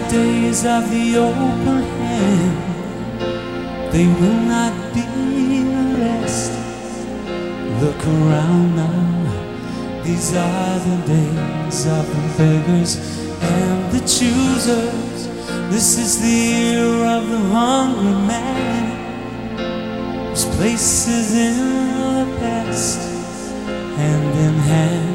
days of the open hand, they will not be the last. Look around now, these are the days of the beggars and the choosers. This is the year of the hungry man, whose place is in the past, hand in hand.